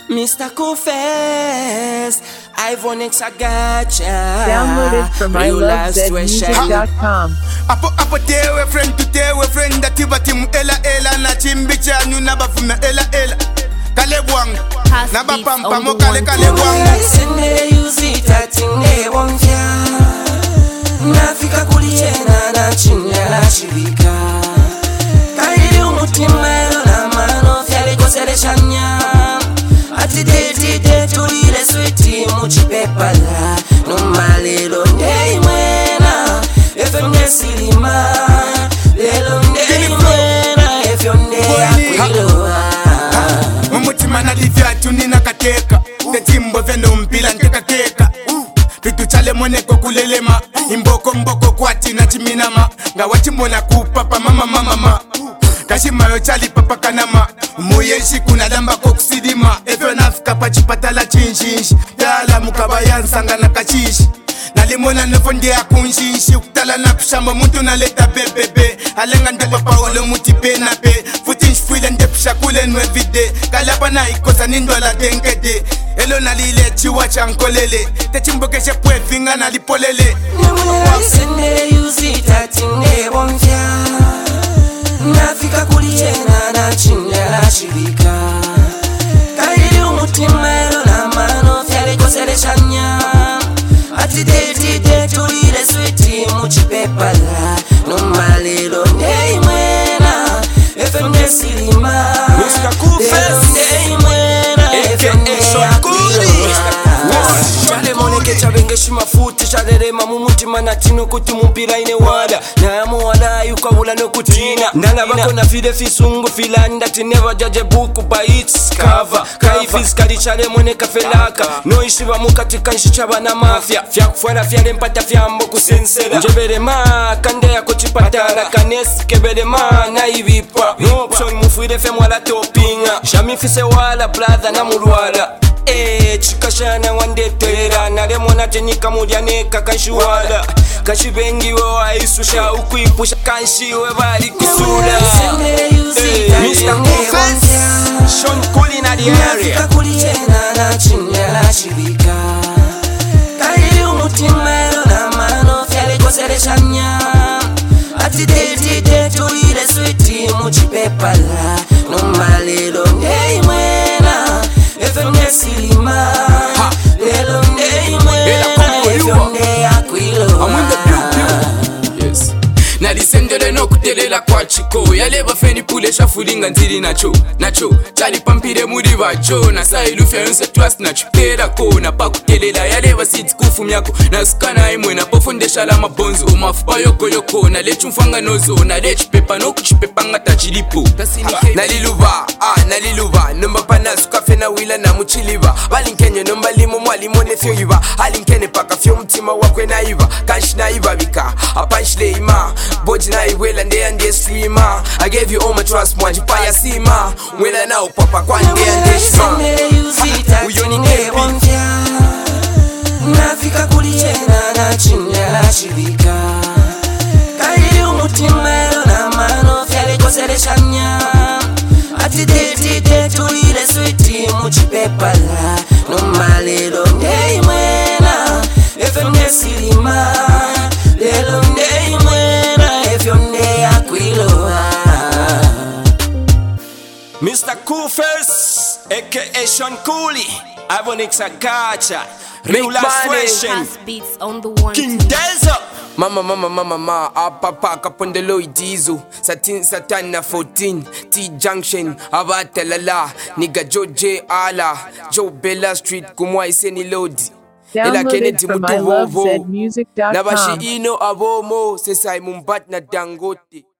Mr. Confess, Ivonix I gotcha. Downloaded from ilovezmusic.com. Apo tewe friend to tewe friend that tibatim ela na chimbicha nyuna bafuna ela kale bwang na bapampa mo kale bwang sende use it atinge wonfya nafika kulichena na chinyala shibika kaili umutima na mano fyale kosele shanya ati de tulile sweeti muchipepala no malelo ndei mwena efemne silima lelo ndei mwena efyonde akwiloa umutima na livya tunina kateka tetimbo veno mpila nteka keka Pitu chale moneko kulelema mboko kwati na chiminama nga wachimona kupapa mama kashimayo chali papa kanama muyeshi kuna lamba kokusidima efyo nafika pachipatala chinshinshi yala mukabayansanga na kachishi nalimona nefonde ya kunshinshi kutala na kushamba muntu naleta bebebe alenga ndepa paolo muti penape futi nshifwile ndepusha kule nwevide kalapa na ikosa nindwala dengede elo nalile chiwa chankolele techimbokeshe pwefinga nalipolele sende yuzi tatine wonfya nafika kulichena na chinyala shibika kaili umutima elo na mano fyale kosele shanya ati de tulile sweeti muchipepala no malelo ndei mwena efemne silima Mr. Confess ndei mwena efemne Chale moneke chabenge shimafuti chalerema mumutima natino kuti mumpira ine wada Namo wada yuka wula no kutina Nana bako na fide fisungu filanda to never judge a book by its cover Kai fiskari chale moneka felaka No ishiba mukatika nshichaba na mafia Fya kufuara fyale mpata fyambo kusensera Njebere maa kande ya kochipatala Kanesi kebere maa na ibipa No option mufuire fe mwala topinga Shami fise wala brother na mulwala chikashana wandeterera nalemona tenika mulyaneka kanshiwala kashibengiwe waisusha ukwipusha kanshiwe bali kusula Mr. Confess Sean Cooley na the area kulichena na chinyala shibika kaili umutima elo na mano fyale kosele shanya ati de tulile sweeti muchipepala no malelo ndei mwena efemne silima lelo ndei mwena efyonde akwilo Yes nalisendele no kutelela kwa chiko yaleba feni pule shafulinga nziri nacho chali pampire muri bacho na sailufya yonse trust na chipera ko na pakutelela yaleba seeds kufumyako na skana imwe na pofondesha la mabonzo mafupa yoko na lechu mfanga nozo na lechu pepa no kuchipepa ngata chilipo naliluva nomba pana sukafe na wila na muchiliva balinkenye nomba limo mwalimo nefyo iva alinkene paka fyo mtima wakwe na iva kanshi na iva vika apanshile ima Boji na iwela nde streamer I gave you all my trust mwanji paya sima Mwela na upapa kwa nde shima Uyoni wonfya nafika kulichena na chinyala shibika kaili umutima elo na mano fyale kosele shanya ati de tulile sweeti muchipepala no malelo ndei mwena efemne silima lelo ndei mwena efyonde akwiloa Mr. Confess aka Sean Cooley Ivonix I gotcha Real Last Question King Delza Mama, papa kaponde loy diesel Satan na 14 T-Junction, abatelala Nigga Joe J. Ala Joe Bella Street, kumwa iseni lodi Downloaded from ilovezmusic.com. Nabashi ino abomo, sesai mumbat na dangote